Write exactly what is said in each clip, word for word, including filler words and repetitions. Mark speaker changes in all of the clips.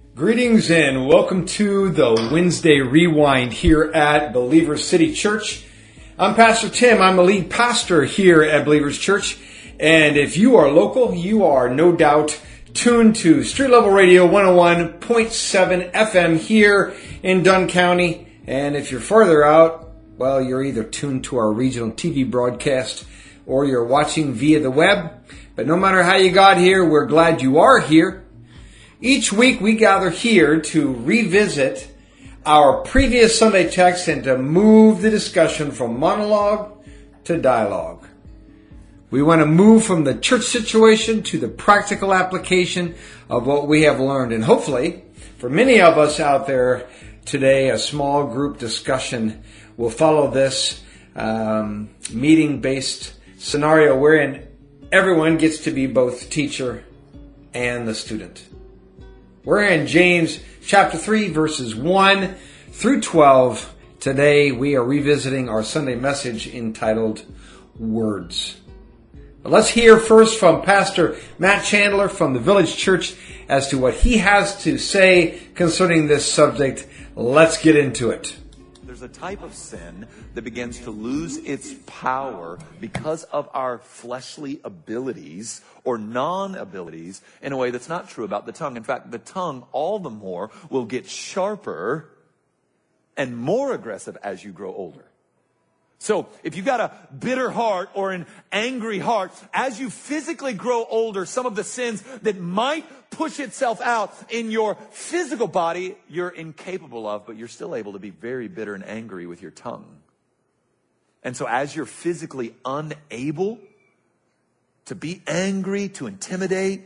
Speaker 1: Greetings and welcome to the Wednesday Rewind here at Believers City Church. I'm Pastor Tim. I'm the lead pastor here at Believers Church. And if you are local, you are no doubt tuned to Street Level Radio one oh one point seven F M here in Dunn County. And if you're farther out, well, you're either tuned to our regional T V broadcast or you're watching via the web. But no matter how you got here, we're glad you are here. Each week we gather here to revisit our previous Sunday text and to move the discussion from monologue to dialogue. We want to move from the church situation to the practical application of what we have learned. And hopefully, for many of us out there today, a small group discussion will follow this um, meeting-based scenario wherein everyone gets to be both the teacher and the student. We're in James chapter three, verses one through twelve. Today we are revisiting our Sunday message entitled Words. But let's hear first from Pastor Matt Chandler from the Village Church as to what he has to say concerning this subject. Let's get into it.
Speaker 2: There's a type of sin that begins to lose its power because of our fleshly abilities or non-abilities in a way that's not true about the tongue. In fact, the tongue all the more will get sharper and more aggressive as you grow older. So if you've got a bitter heart or an angry heart, as you physically grow older, some of the sins that might push itself out in your physical body, you're incapable of, but you're still able to be very bitter and angry with your tongue. And so as you're physically unable to be angry, to intimidate,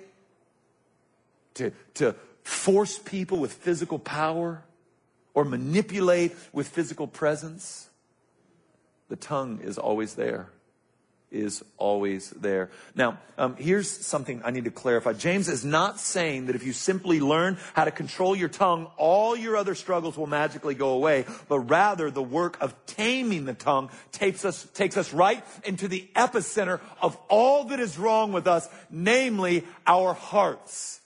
Speaker 2: to, to force people with physical power or manipulate with physical presence, the tongue is always there, is always there. Now, um, here's something I need to clarify. James is not saying that if you simply learn how to control your tongue, all your other struggles will magically go away, but rather the work of taming the tongue takes us, takes us right into the epicenter of all that is wrong with us, namely our hearts.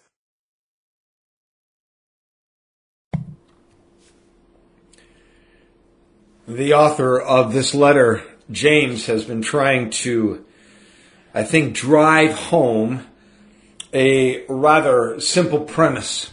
Speaker 1: The author of this letter, James, has been trying to, I think, drive home a rather simple premise.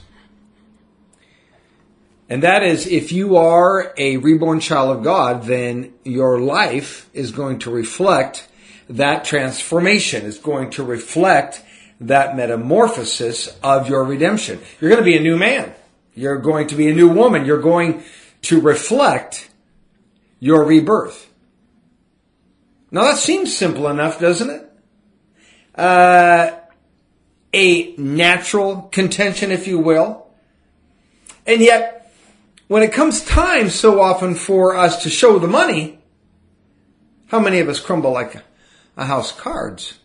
Speaker 1: And that is, if you are a reborn child of God, then your life is going to reflect that transformation. It's going to reflect that metamorphosis of your redemption. You're going to be a new man. You're going to be a new woman. You're going to reflect your rebirth. Now that seems simple enough, doesn't it? Uh, a natural contention, if you will. And yet, when it comes time so often for us to show the money, how many of us crumble like a house of cards?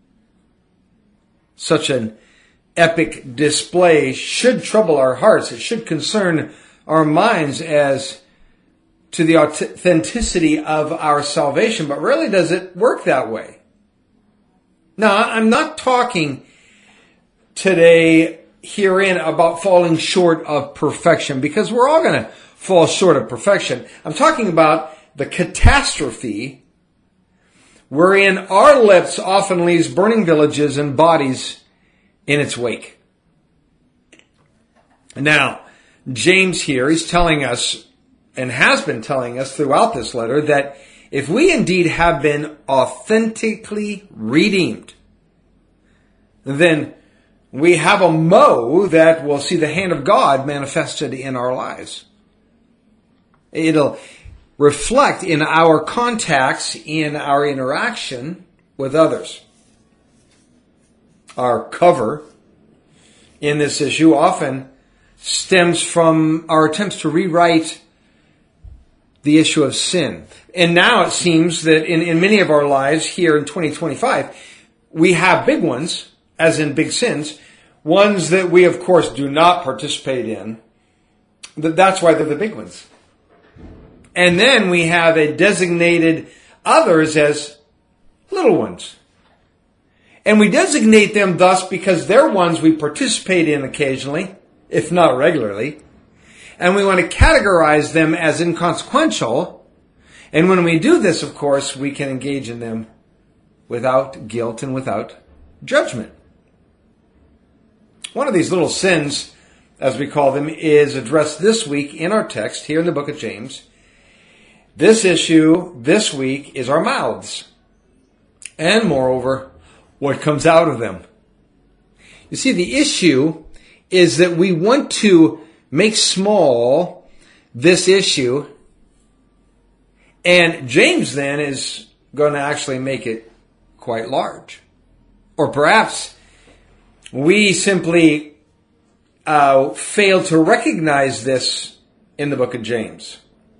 Speaker 1: Such an epic display should trouble our hearts. It should concern our minds as to the authenticity of our salvation, but rarely does it work that way. Now, I'm not talking today herein about falling short of perfection, because we're all going to fall short of perfection. I'm talking about the catastrophe wherein our lips often leaves burning villages and bodies in its wake. Now, James here, he's telling us, and has been telling us throughout this letter, that if we indeed have been authentically redeemed, then we have a mo that will see the hand of God manifested in our lives. It'll reflect in our contacts, in our interaction with others. Our cover in this issue often stems from our attempts to rewrite the issue of sin. And now it seems that in, in many of our lives here in twenty twenty-five, we have big ones, as in big sins, ones that we of course do not participate in. That's why they're the big ones. And then we have a designated others as little ones. And we designate them thus because they're ones we participate in occasionally, if not regularly. And we want to categorize them as inconsequential. And when we do this, of course, we can engage in them without guilt and without judgment. One of these little sins, as we call them, is addressed this week in our text here in the book of James. This issue this week is our mouths. And moreover, what comes out of them. You see, the issue is that we want to make small this issue, and James then is going to actually make it quite large. Or perhaps we simply uh, fail to recognize this in the book of James.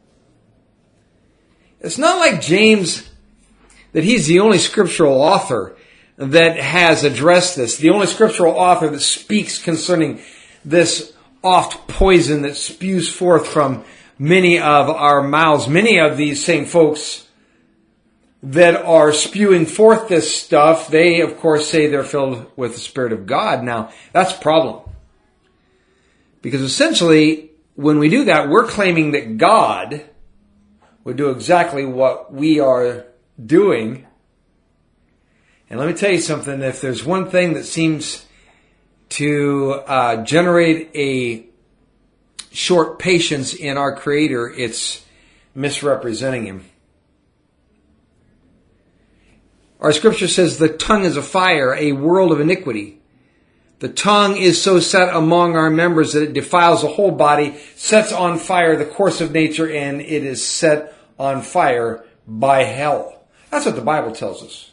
Speaker 1: It's not like James, that he's the only scriptural author that has addressed this, the only scriptural author that speaks concerning this oft poison that spews forth from many of our mouths. Many of these same folks that are spewing forth this stuff, they of course say they're filled with the Spirit of God. Now, that's a problem. Because essentially, when we do that, we're claiming that God would do exactly what we are doing. And let me tell you something, if there's one thing that seems to uh, generate a short patience in our Creator, it's misrepresenting Him. Our scripture says the tongue is a fire, a world of iniquity. The tongue is so set among our members that it defiles the whole body, sets on fire the course of nature, and it is set on fire by hell. That's what the Bible tells us.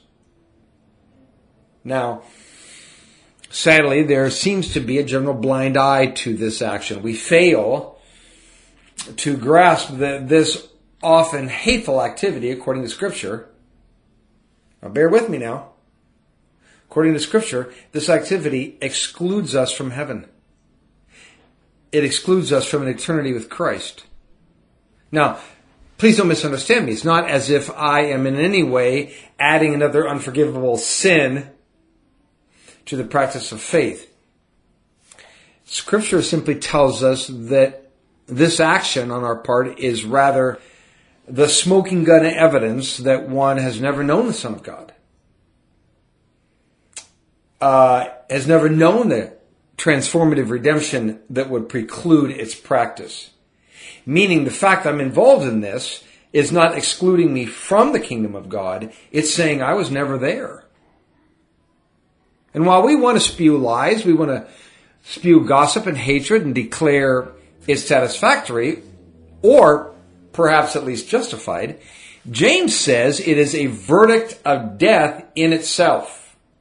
Speaker 1: Now, sadly, there seems to be a general blind eye to this action. We fail to grasp that this often hateful activity, according to Scripture. Now, bear with me now. According to Scripture, this activity excludes us from heaven. It excludes us from an eternity with Christ. Now, please don't misunderstand me. It's not as if I am in any way adding another unforgivable sin to the practice of faith. Scripture simply tells us that this action on our part is rather the smoking gun evidence that one has never known the Son of God. Uh, has never known the transformative redemption that would preclude its practice. Meaning the fact I'm involved in this is not excluding me from the kingdom of God. It's saying I was never there. And while we want to spew lies, we want to spew gossip and hatred and declare it satisfactory, or perhaps at least justified, James says it is a verdict of death in itself.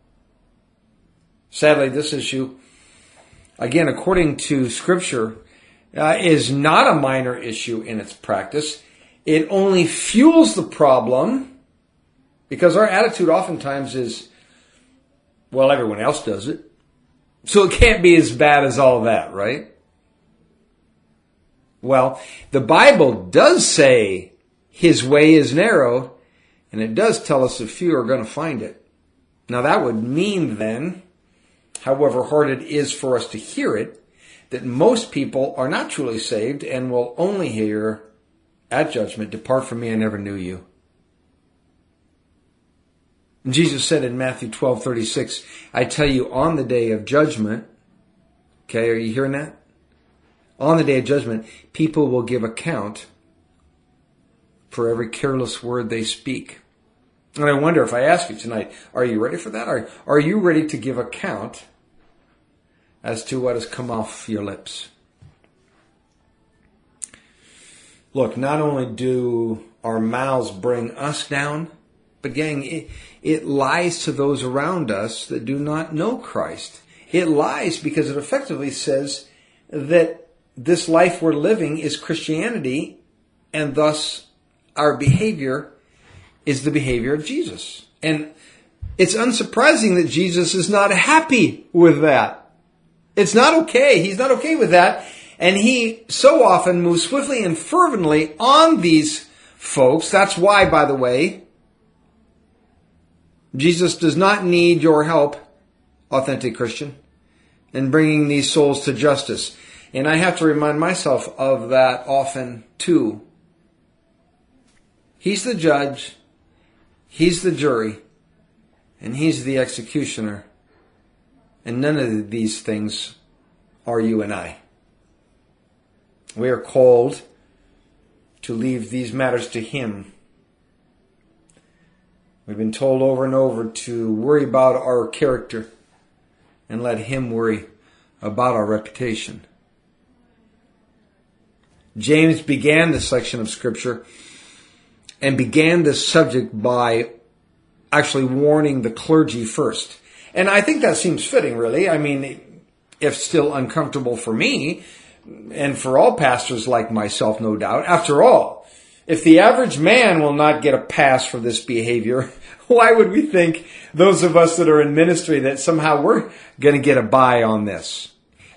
Speaker 1: Sadly, this issue, again, according to Scripture, uh, is not a minor issue in its practice. It only fuels the problem because our attitude oftentimes is, well, everyone else does it, so it can't be as bad as all that, right? Well, the Bible does say His way is narrow, and it does tell us that few are going to find it. Now, that would mean then, however hard it is for us to hear it, that most people are not truly saved and will only hear at judgment, "Depart from me, I never knew you." And Jesus said in Matthew twelve thirty-six, "I tell you, on the day of judgment," okay, are you hearing that? On the day of judgment, people will give account for every careless word they speak. And I wonder if I ask you tonight, are you ready for that? Are, are you ready to give account as to what has come off your lips? Look, not only do our mouths bring us down, but gang, it, it lies to those around us that do not know Christ. It lies because it effectively says that this life we're living is Christianity, and thus our behavior is the behavior of Jesus. And it's unsurprising that Jesus is not happy with that. It's not okay. He's not okay with that. And he so often moves swiftly and fervently on these folks. That's why, by the way, Jesus does not need your help, authentic Christian, in bringing these souls to justice. And I have to remind myself of that often too. He's the judge, he's the jury, and he's the executioner. And none of these things are you and I. We are called to leave these matters to him. We've been told over and over to worry about our character and let him worry about our reputation. James began this section of Scripture and began this subject by actually warning the clergy first. And I think that seems fitting, really. I mean, if still uncomfortable for me, and for all pastors like myself, no doubt. After all, if the average man will not get a pass for this behavior, why would we think those of us that are in ministry that somehow we're going to get a buy on this?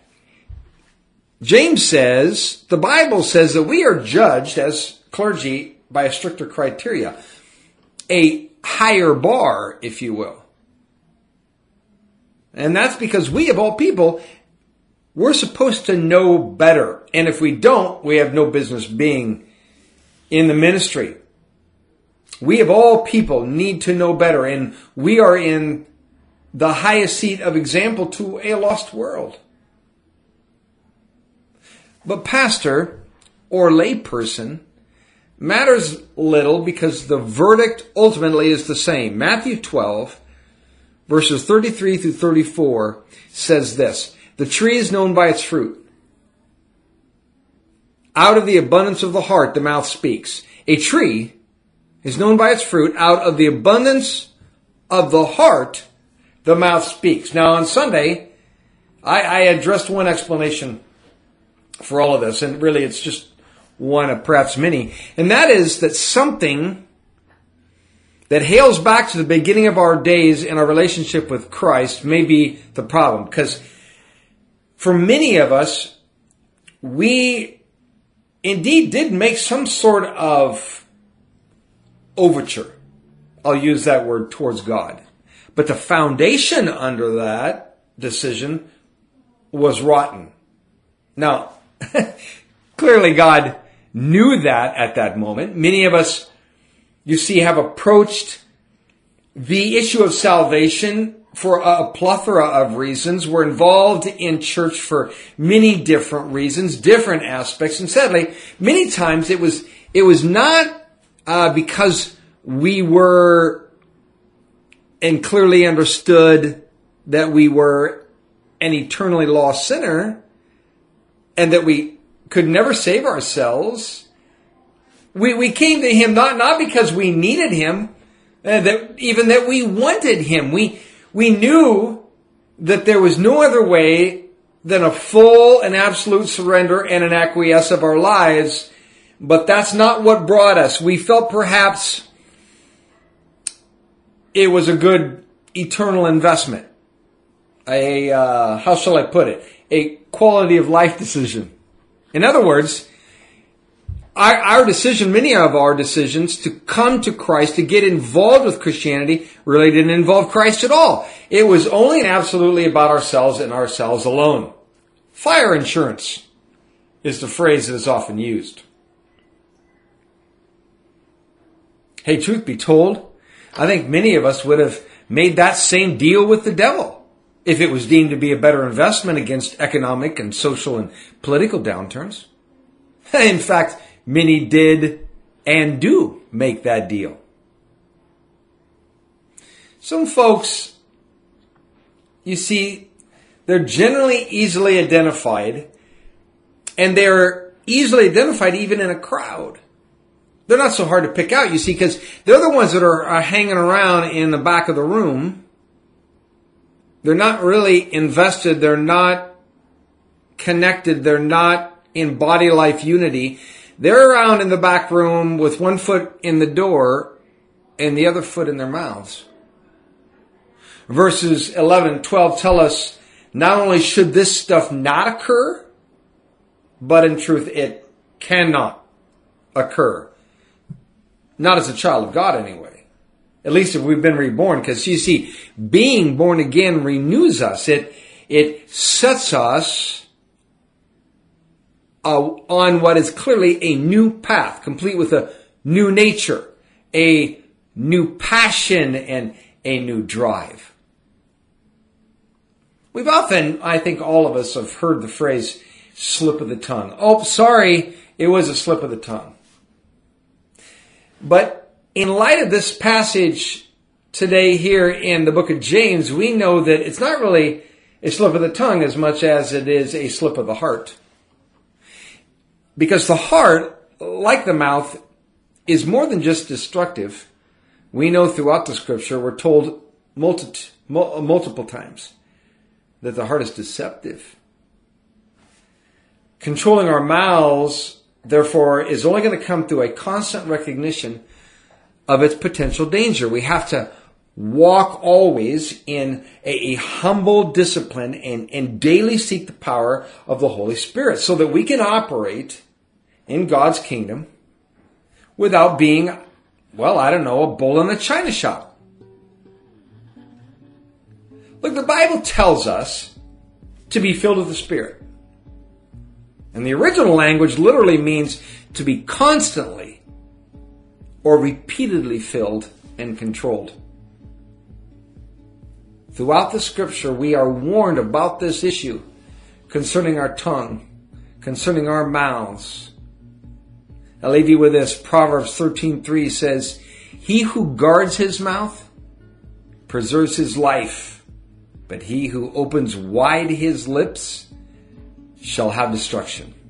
Speaker 1: James says, the Bible says that we are judged as clergy by a stricter criteria, a higher bar, if you will. And that's because we, of all people, we're supposed to know better. And if we don't, we have no business being in the ministry. We, of all people, need to know better. And we are in the highest seat of example to a lost world. But pastor or layperson matters little because the verdict ultimately is the same. Matthew twelve, verses thirty-three through thirty-four says this: the tree is known by its fruit. Out of the abundance of the heart, the mouth speaks. A tree is known by its fruit. Out of the abundance of the heart, the mouth speaks. Now, on Sunday, I, I addressed one explanation for all of this, and really it's just one of perhaps many, and that is that something that hails back to the beginning of our days in our relationship with Christ may be the problem. Because for many of us, we indeed did make some sort of overture. I'll use that word towards God. But the foundation under that decision was rotten. Now, clearly God knew that at that moment. Many of us, you see, have approached the issue of salvation for a plethora of reasons. We're involved in church for many different reasons, different aspects. And sadly, many times it was it was not uh, because we were and clearly understood that we were an eternally lost sinner and that we could never save ourselves. We we came to him not, not because we needed him, uh, that even that we wanted him. We we knew that there was no other way than a full and absolute surrender and an acquiesce of our lives, but that's not what brought us. We felt perhaps it was a good eternal investment. A, uh, how shall I put it? A quality of life decision. In other words, our, our decision, many of our decisions to come to Christ, to get involved with Christianity, really didn't involve Christ at all. It was only and absolutely about ourselves and ourselves alone. Fire insurance is the phrase that is often used. Hey, truth be told, I think many of us would have made that same deal with the devil if it was deemed to be a better investment against economic and social and political downturns. In fact, many did and do make that deal. Some folks, you see, they're generally easily identified, and they're easily identified even in a crowd. They're not so hard to pick out, you see, because they're the ones that are, are hanging around in the back of the room. They're not really invested. They're not connected. They're not in body life unity. They're around in the back room with one foot in the door and the other foot in their mouths. Verses eleven and twelve tell us not only should this stuff not occur, but in truth it cannot occur. Not as a child of God anyway. At least if we've been reborn. Because you see, being born again renews us. It, it sets us uh, on what is clearly a new path, complete with a new nature, a new passion, and a new drive. We've often, I think all of us have heard the phrase slip of the tongue. Oh, sorry, it was a slip of the tongue. But in light of this passage today here in the book of James, we know that it's not really a slip of the tongue as much as it is a slip of the heart. Because the heart, like the mouth, is more than just destructive. We know throughout the scripture, we're told multi- multiple times that the heart is deceptive. Controlling our mouths, therefore, is only going to come through a constant recognition of its potential danger. We have to walk always in a, a humble discipline and, and daily seek the power of the Holy Spirit so that we can operate in God's kingdom without being, well, I don't know, a bull in a china shop. Look, the Bible tells us to be filled with the Spirit. And the original language literally means to be constantly or repeatedly filled and controlled. Throughout the scripture, we are warned about this issue concerning our tongue, concerning our mouths. I'll leave you with this. Proverbs thirteen three says, "He who guards his mouth preserves his life, but he who opens wide his lips shall have destruction."